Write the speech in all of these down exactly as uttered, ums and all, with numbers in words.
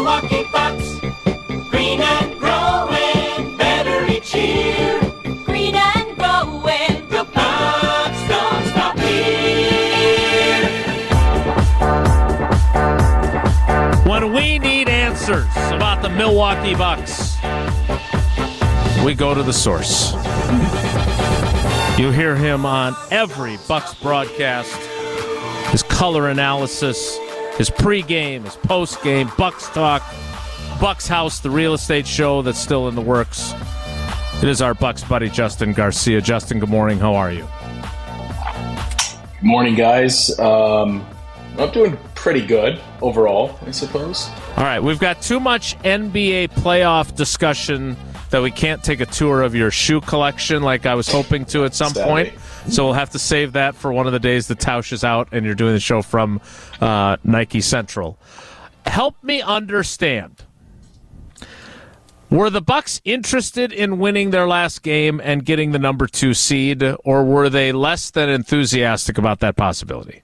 Milwaukee Bucks. Green and growing, better each year. Green and growing. The Bucks don't stop here. When we need answers about the Milwaukee Bucks, we go to the source. You hear him on every Bucks broadcast. His color analysis, his pregame, his postgame, Bucks Talk, Bucks House, the real estate show that's still in the works. It is our Bucks buddy, Justin Garcia. Justin, good morning. How are you? Good morning, guys. Um, I'm doing pretty good overall, I suppose. All right, we've got too much N B A playoff discussion that we can't take a tour of your shoe collection like I was hoping to at some Sadly. point. So we'll have to save that for one of the days the Tausch is out and you're doing the show from uh, Nike Central. Help me understand. Were the Bucks interested in winning their last game and getting the number two seed, or were they less than enthusiastic about that possibility?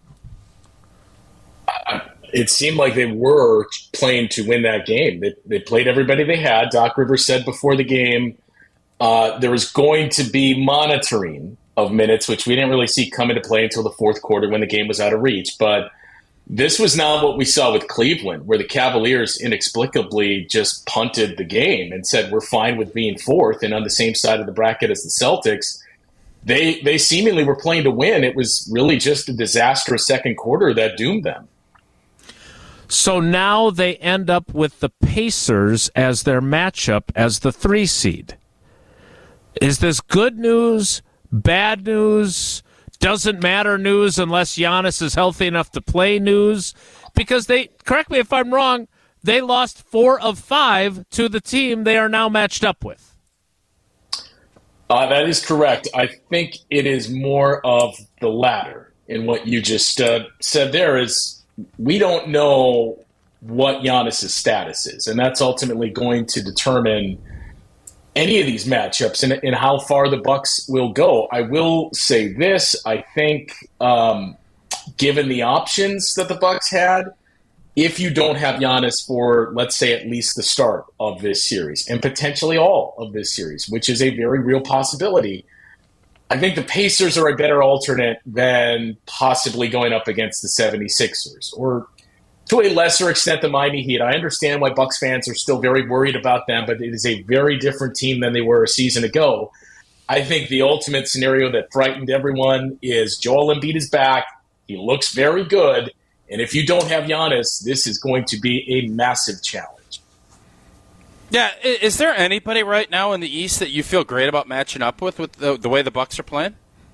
It seemed like they were playing to win that game. They, they played everybody they had. Doc Rivers said before the game uh, there was going to be monitoring of minutes, which we didn't really see come into play until the fourth quarter when the game was out of reach. But this was not what we saw with Cleveland, where the Cavaliers inexplicably just punted the game and said, we're fine with being fourth and on the same side of the bracket as the Celtics. They, they seemingly were playing to win. It was really just a disastrous second quarter that doomed them. So now they end up with the Pacers as their matchup as the three seed. Is this good news, bad news, doesn't matter news unless Giannis is healthy enough to play news? Because they, correct me if I'm wrong, they lost four of five to the team they are now matched up with. Uh, that is correct. I think it is more of the latter in what you just uh, said there is, we don't know what Giannis' status is, and that's ultimately going to determine any of these matchups and, and how far the Bucks will go. I will say this: I think, um, given the options that the Bucks had, if you don't have Giannis for, let's say, at least the start of this series and potentially all of this series, which is a very real possibility, I think the Pacers are a better alternate than possibly going up against the seventy-sixers or to a lesser extent the Miami Heat. I understand why Bucks fans are still very worried about them, but it is a very different team than they were a season ago. I think the ultimate scenario that frightened everyone is Joel Embiid is back. He looks very good. And if you don't have Giannis, this is going to be a massive challenge. Yeah, is there anybody right now in the East that you feel great about matching up with, with the, the way the Bucks are playing?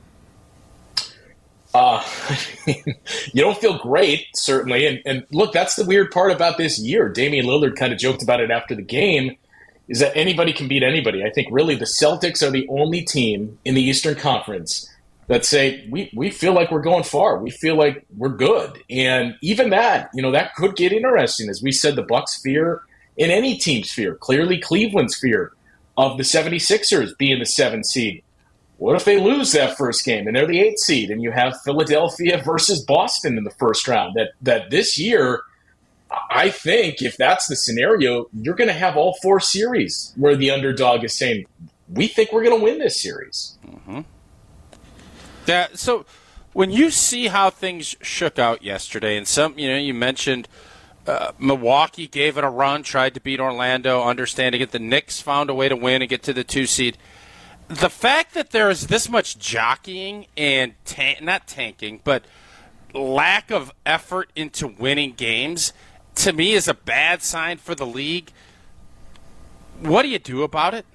Uh, you don't feel great, certainly. And, and look, that's the weird part about this year. Damian Lillard kind of joked about it after the game, is that anybody can beat anybody. I think really the Celtics are the only team in the Eastern Conference that say, we, we feel like we're going far. We feel like we're good. And even that, you know, that could get interesting. As we said, the Bucks fear in any team's fear. Clearly Cleveland's fear of the seventy-sixers being the seventh seed. What if they lose that first game and they're the eighth seed and you have Philadelphia versus Boston in the first round? That that this year, I think if that's the scenario, you're going to have all four series where the underdog is saying, we think we're going to win this series. Mm-hmm. Yeah, so when you see how things shook out yesterday, and some, you know, you mentioned Uh, Milwaukee gave it a run, tried to beat Orlando, understanding it. The Knicks found a way to win and get to the two seed. The fact that there is this much jockeying and tan- not tanking, but lack of effort into winning games, to me is a bad sign for the league. What do you do about it?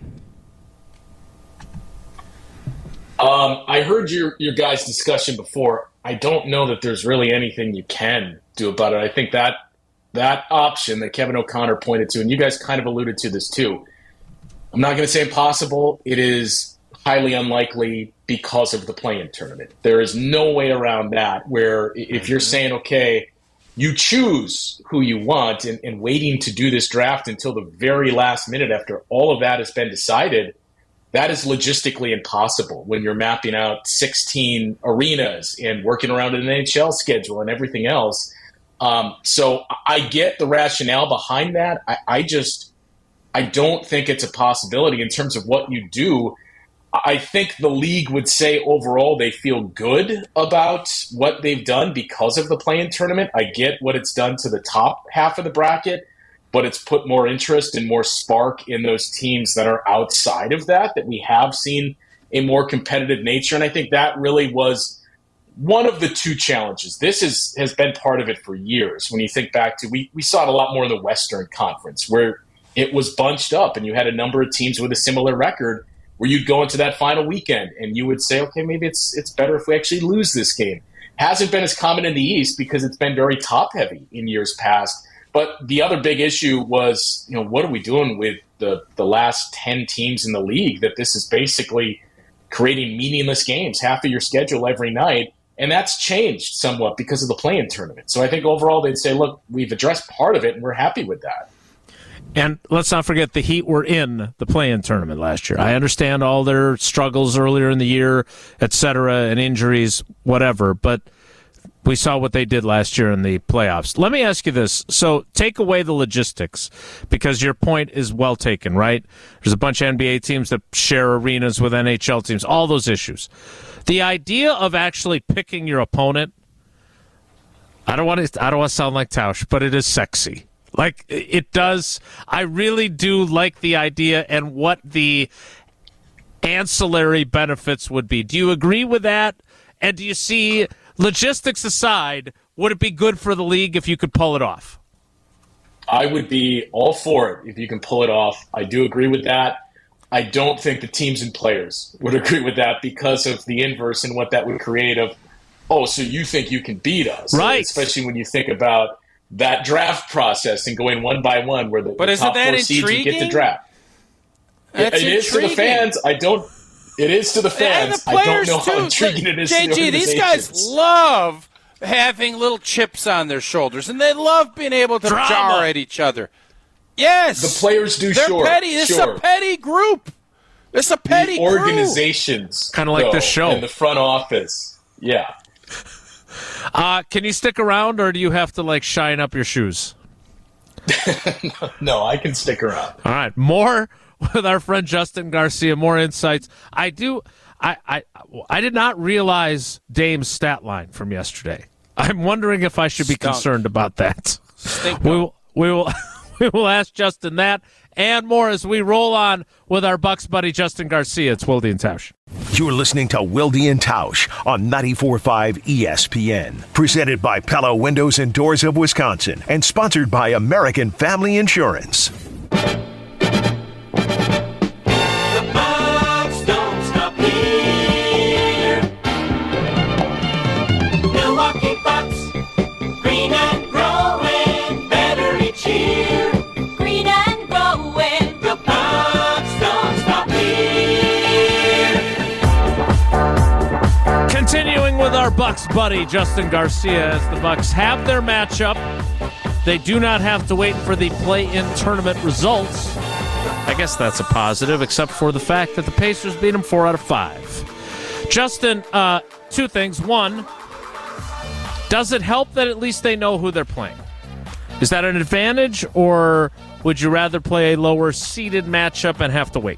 Um, I heard your, your guys' discussion before. I don't know that there's really anything you can do about it. I think that That option that Kevin O'Connor pointed to, and you guys kind of alluded to this too, I'm not going to say impossible. It is highly unlikely because of the play-in tournament. There is no way around that, where if you're saying, okay, you choose who you want and, and waiting to do this draft until the very last minute after all of that has been decided, that is logistically impossible when you're mapping out sixteen arenas and working around an N H L schedule and everything else. Um, so I get the rationale behind that. I, I just I don't think it's a possibility in terms of what you do. I think the league would say overall they feel good about what they've done because of the play-in tournament. I get what it's done to the top half of the bracket, but it's put more interest and more spark in those teams that are outside of that, that we have seen a more competitive nature. And I think that really was one of the two challenges. This is, has been part of it for years. When you think back to, we, we saw it a lot more in the Western Conference, where it was bunched up and you had a number of teams with a similar record where you'd go into that final weekend and you would say, okay, maybe it's it's better if we actually lose this game. Hasn't been as common in the East because it's been very top-heavy in years past. But the other big issue was, you know, what are we doing with the, the last ten teams in the league, that this is basically creating meaningless games, half of your schedule every night. And that's changed somewhat because of the play-in tournament. So I think overall they'd say, look, we've addressed part of it and we're happy with that. And let's not forget the Heat were in the play-in tournament last year. I understand all their struggles earlier in the year, et cetera, and injuries, whatever, but we saw what they did last year in the playoffs. Let me ask you this. So take away the logistics, because your point is well taken, right? There's a bunch of N B A teams that share arenas with N H L teams, all those issues. The idea of actually picking your opponent, I don't want to I don't want to sound like Tausch, but it is sexy. Like, it does. I really do like the idea and what the ancillary benefits would be. Do you agree with that? And do you see, logistics aside, would it be good for the league if you could pull it off? I would be all for it if you can pull it off. I do agree with that. I don't think the teams and players would agree with that because of the inverse and what that would create of, oh, so you think you can beat us. Right. Especially when you think about that draft process and going one by one, where the, but the isn't top that four seeds you get to intriguing? draft. That's it, it is to the fans. I don't. It is to the fans. And the players I don't know too. how intriguing it is J G, to the these guys love having little chips on their shoulders, and they love being able to Drama. jar at each other. Yes, The players do. They're sure, petty. This sure. is a petty group. It's a petty the organizations, Kind of like though, the show. and the front office. Yeah. Uh, can you stick around, or do you have to, like, shine up your shoes? No, I can stick around. All right, more with our friend Justin Garcia, more insights. I do. I, I I did not realize Dame's stat line from yesterday. I'm wondering if I should be Stunk. concerned about that. Stink We dog. will we will we will ask Justin that and more as we roll on with our Bucks buddy Justin Garcia. It's Wilde and Tausch. You're listening to Wilde and Tausch on ninety-four point five E S P N. Presented by Pella Windows and Doors of Wisconsin and sponsored by American Family Insurance. The Bucks don't stop here. Milwaukee Bucks, green and growing, better each year. Green and growing. The Bucks don't stop here. Continuing with our Bucks buddy Justin Garcia, as the Bucks have their matchup, they do not have to wait for the play-in tournament results. I guess that's a positive, except for the fact that the Pacers beat them four out of five. Justin, uh, two things. One, does it help that at least they know who they're playing? Is that an advantage, or would you rather play a lower-seeded matchup and have to wait?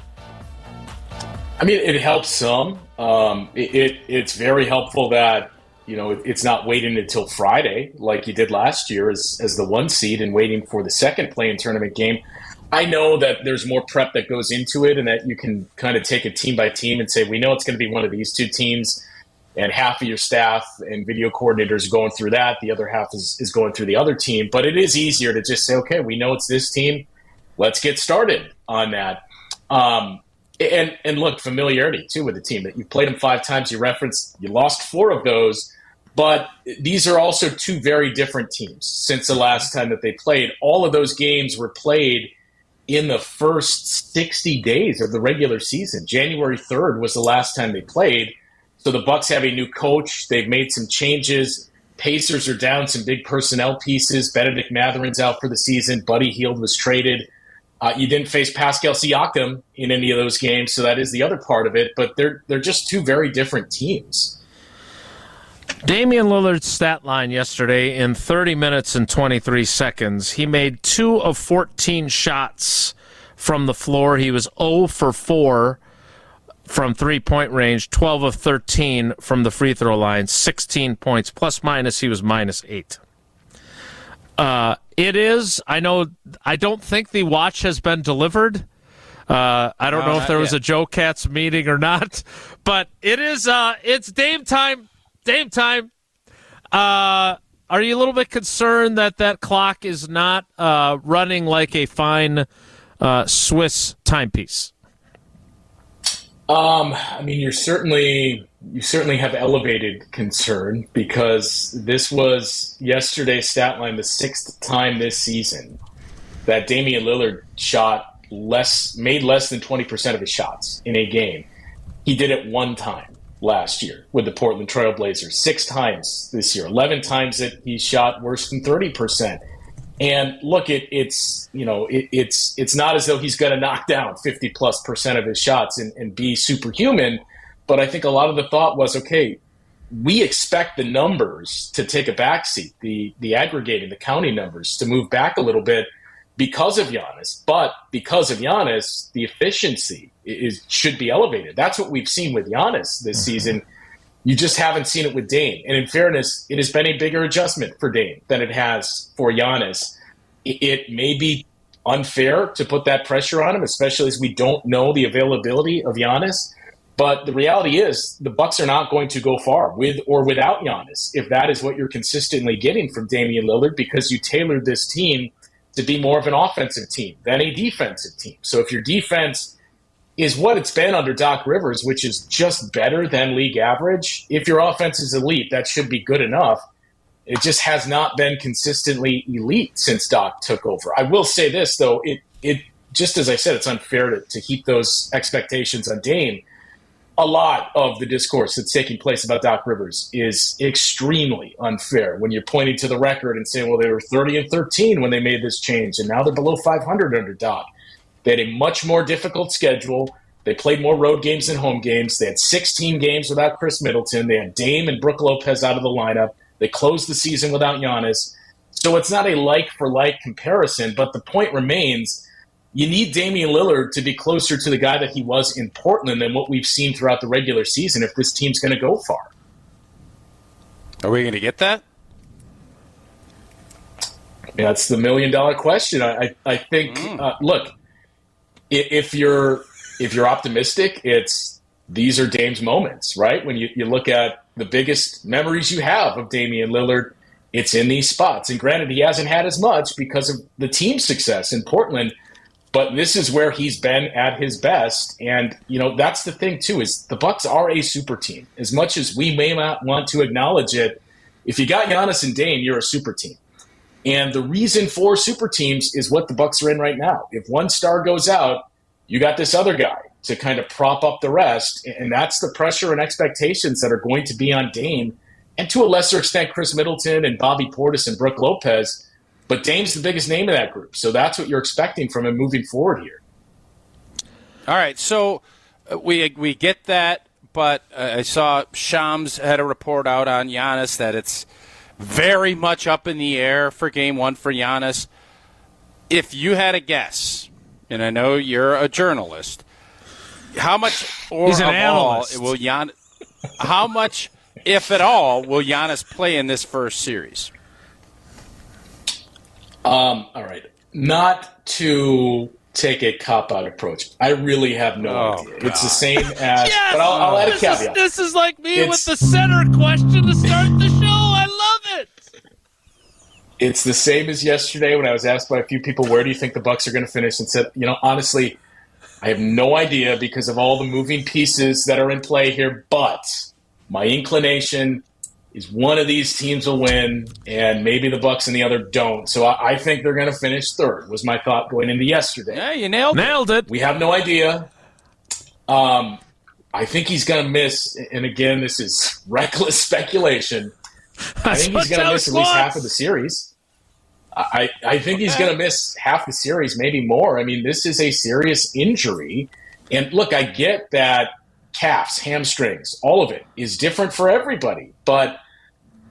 I mean, it helps some. Um, it, it it's very helpful that, you know, it, it's not waiting until Friday like you did last year as as the one seed and waiting for the second play-in tournament game. I know that there's more prep that goes into it, and that you can kind of take it team by team and say, we know it's going to be one of these two teams, and half of your staff and video coordinators are going through that. The other half is, is going through the other team. But it is easier to just say, okay, we know it's this team. Let's get started on that. Um, and, and look, familiarity, too, with the team. That you played them five times. You referenced you lost four of those. But these are also two very different teams since the last time that they played. All of those games were played in the first sixty days of the regular season. January third was the last time they played. So the Bucks have a new coach. They've made some changes. Pacers are down some big personnel pieces. Benedict Matherin's out for the season. Buddy Hield was traded. Uh, you didn't face Pascal Siakam in any of those games, so that is the other part of it. But they're they're just two very different teams. Damian Lillard's stat line yesterday in thirty minutes and twenty-three seconds. He made two of fourteen shots from the floor. He was zero for four from three-point range, twelve of thirteen from the free throw line, sixteen points. Plus minus, he was minus eight. Uh, it is, I know, I don't think the watch has been delivered. Uh, I don't No, know if there not was yet. a Joe Cats meeting or not, but it is, uh, it's Dame time. Dame time. Uh, are you a little bit concerned that that clock is not uh, running like a fine uh, Swiss timepiece? Um, I mean, you're certainly you certainly have elevated concern because this was yesterday's stat line, the sixth time this season that Damian Lillard shot less, made less than twenty percent of his shots in a game. He did it one time last year with the Portland Trail Blazers, six times this year, eleven times that he shot worse than thirty percent. And look, it, it's you know it, it's it's not as though he's going to knock down fifty plus percent of his shots and, and be superhuman. But I think a lot of the thought was, okay, we expect the numbers to take a backseat, the the aggregating, the counting numbers to move back a little bit because of Giannis. But because of Giannis, the efficiency is should be elevated. That's what we've seen with Giannis this season. You just haven't seen it with Dame. And in fairness, it has been a bigger adjustment for Dame than it has for Giannis. It, it may be unfair to put that pressure on him, especially as we don't know the availability of Giannis. But the reality is the Bucks are not going to go far with or without Giannis if that is what you're consistently getting from Damian Lillard, because you tailored this team to be more of an offensive team than a defensive team. So if your defense is what it's been under Doc Rivers, which is just better than league average, if your offense is elite, that should be good enough. It just has not been consistently elite since Doc took over. I will say this, though. It, it just as I said, it's unfair to, to heap those expectations on Dame. A lot of the discourse that's taking place about Doc Rivers is extremely unfair when you're pointing to the record and saying, well, they were thirty and thirteen when they made this change, and now they're below five hundred under Doc. They had a much more difficult schedule. They played more road games than home games. They had sixteen games without Chris Middleton. They had Dame and Brook Lopez out of the lineup. They closed the season without Giannis. So it's not a like-for-like comparison, but the point remains, you need Damian Lillard to be closer to the guy that he was in Portland than what we've seen throughout the regular season if this team's going to go far. Are we going to get that? Yeah, that's the million-dollar question. I, I, I think, Mm. uh, look, if you're if you're optimistic, it's these are Dame's moments, right? When you, you look at the biggest memories you have of Damian Lillard, it's in these spots. And granted, he hasn't had as much because of the team's success in Portland, but this is where he's been at his best. And, you know, that's the thing, too, is the Bucks are a super team. As much as we may not want to acknowledge it, if you got Giannis and Dame, you're a super team. And the reason for super teams is what the Bucks are in right now. If one star goes out, you got this other guy to kind of prop up the rest. And that's the pressure and expectations that are going to be on Dame, and to a lesser extent, Chris Middleton and Bobby Portis and Brook Lopez. But Dame's the biggest name of that group. So that's what you're expecting from him moving forward here. All right, so uh, we we get that, but uh, I saw Shams had a report out on Giannis that it's very much up in the air for game one for Giannis. If you had a guess, and I know you're a journalist, how much or He's an of analyst. all will Gian, how much, if at all, will Giannis play in this first series? Um, all right. Not to take a cop-out approach. I really have no Oh, idea. It's the same as, Yes! but I'll, I'll add a this, is, caveat. this is like me It's- with the center question to start the show. I love it. It's the same as yesterday when I was asked by a few people, where do you think the Bucks are going to finish? And said, you know, honestly, I have no idea because of all the moving pieces that are in play here. But my inclination is one of these teams will win, and maybe the Bucks and the other don't. So I, I think they're going to finish third, was my thought going into yesterday. Yeah, you nailed it. Nailed it. We have no idea. Um, I think he's going to miss, and again, this is reckless speculation. I That's think what he's going to miss Joe at least wants. half of the series. I, I think he's going to miss half the series, maybe more. I mean, this is a serious injury. And look, I get that calves, hamstrings, all of it is different for everybody. But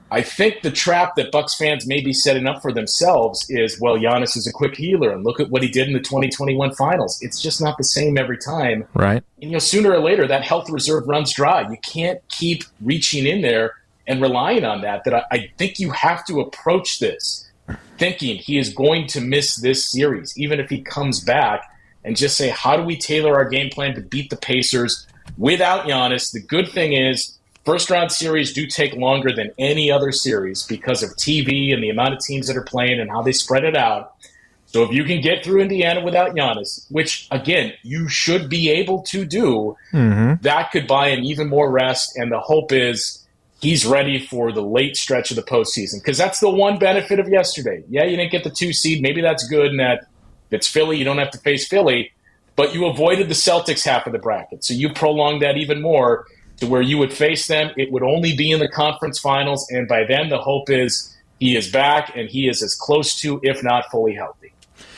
I think the trap that Bucks fans may be setting up for themselves is, well, Giannis is a quick healer, and look at what he did in the twenty twenty-one finals. It's just not the same every time. Right. And, you know, sooner or later, that health reserve runs dry. You can't keep reaching in there and relying on that. That I, I think you have to approach this thinking he is going to miss this series, even if he comes back, and just say, how do we tailor our game plan to beat the Pacers without Giannis? The good thing is, first-round series do take longer than any other series because of T V and the amount of teams that are playing and how they spread it out. So if you can get through Indiana without Giannis, which, again, you should be able to do, Mm-hmm. that could buy him even more rest. And the hope is he's ready for the late stretch of the postseason, because that's the one benefit of yesterday. Yeah, you didn't get the two seed. Maybe that's good in that if it's Philly, you don't have to face Philly. But you avoided the Celtics half of the bracket. So you prolonged that even more to where you would face them. It would only be in the conference finals, and by then the hope is he is back and he is as close to, if not fully healthy.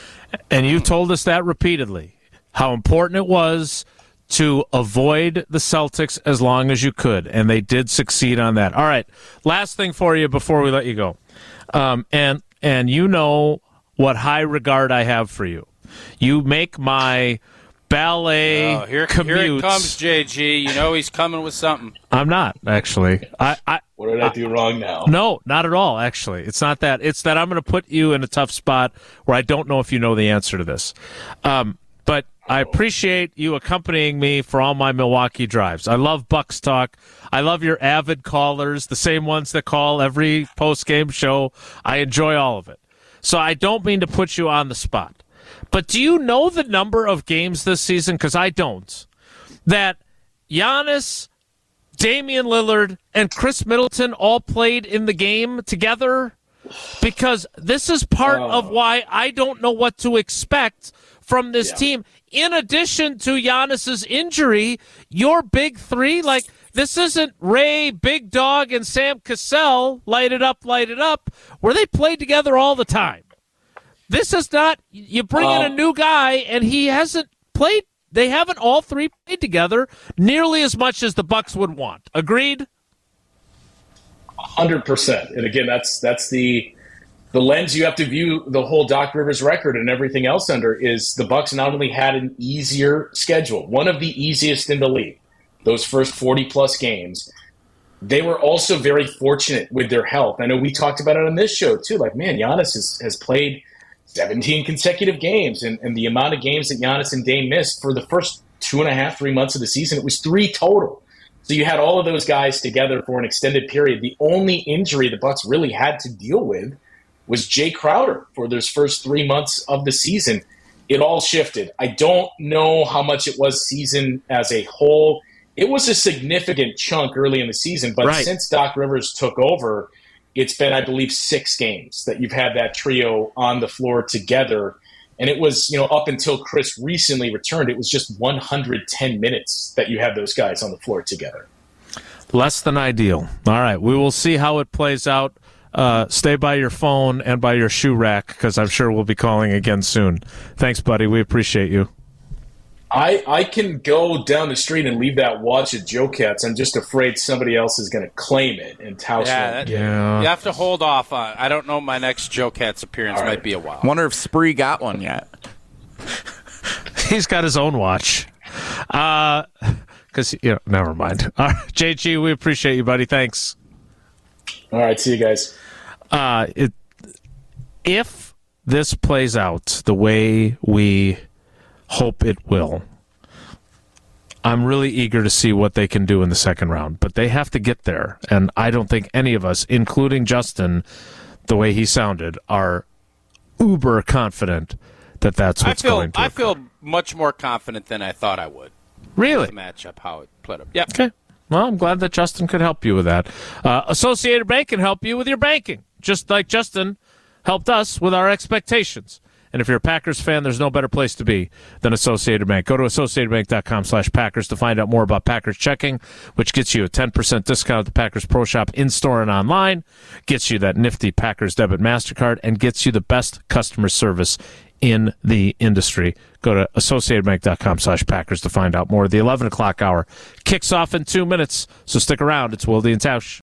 And you told us that repeatedly, how important it was to avoid the Celtics as long as you could, and they did succeed on that. All right, last thing for you before we let you go. Um, and and you know what high regard I have for you. You make my ballet Oh, here, commutes. here it comes, J G. You know he's coming with something. I'm not, actually. I, I What did I do wrong now? No, not at all, actually. It's not that. It's that I'm going to put you in a tough spot where I don't know if you know the answer to this. Um, but I appreciate you accompanying me for all my Milwaukee drives. I love Bucks talk. I love your avid callers, the same ones that call every post-game show. I enjoy all of it. So I don't mean to put you on the spot. But do you know the number of games this season? Because I don't. That Giannis, Damian Lillard, and Chris Middleton all played in the game together? Because this is part Oh. of why I don't know what to expect from this Yeah. team. In addition to Giannis's injury, your big three, like, this isn't Ray, Big Dog, and Sam Cassell, light it up, light it up, where they played together all the time. This is not, you bring in a Um, new guy, and he hasn't played, they haven't all three played together nearly as much as the Bucks would want. Agreed? one hundred percent. And again, that's that's the the lens you have to view the whole Doc Rivers record and everything else under is the Bucks not only had an easier schedule, one of the easiest in the league, those first forty-plus games, they were also very fortunate with their health. I know we talked about it on this show, too. Like, man, Giannis has, has played seventeen consecutive games, and, and the amount of games that Giannis and Dame missed for the first two and a half, three months of the season, it was three total. So you had all of those guys together for an extended period. The only injury the Bucks really had to deal with was Jay Crowder for those first three months of the season. It all shifted. I don't know how much it was season as a whole. It was a significant chunk early in the season, but Right. since Doc Rivers took over, it's been, I believe, six games that you've had that trio on the floor together. And it was, you know, up until Chris recently returned, it was just one hundred ten minutes that you had those guys on the floor together. Less than ideal. All right, we will see how it plays out. Uh, stay by your phone and by your shoe rack, because I'm sure we'll be calling again soon. Thanks, buddy. We appreciate you. I, I can go down the street and leave that watch at Joe Cat's. I'm just afraid somebody else is going to claim it and Taos Yeah, won't that- get it. Yeah. You have to hold off on. I don't know. My next Joe Cats appearance All right. might be a while. Wonder if Spree got one yet. He's got his own watch. Uh, because, you know, never mind. All right, J G, we appreciate you, buddy. Thanks. All right, see you guys. Uh, it, if this plays out the way we hope it will, I'm really eager to see what they can do in the second round. But they have to get there, and I don't think any of us, including Justin, the way he sounded, are uber confident that that's I what's feel. going to I occur. feel much more confident than I thought I would. Really? The matchup, how it played up. Yep. Okay. Well, I'm glad that Justin could help you with that. Uh, Associated Bank can help you with your banking, just like Justin helped us with our expectations. And if you're a Packers fan, there's no better place to be than Associated Bank. Go to associatedbank.com slash Packers to find out more about Packers checking, which gets you a ten percent discount at the Packers Pro Shop in-store and online, gets you that nifty Packers debit MasterCard, and gets you the best customer service in the industry. Go to associatedbank.com slash Packers to find out more. The eleven o'clock hour kicks off in two minutes, so stick around. It's Wilde and Tausch.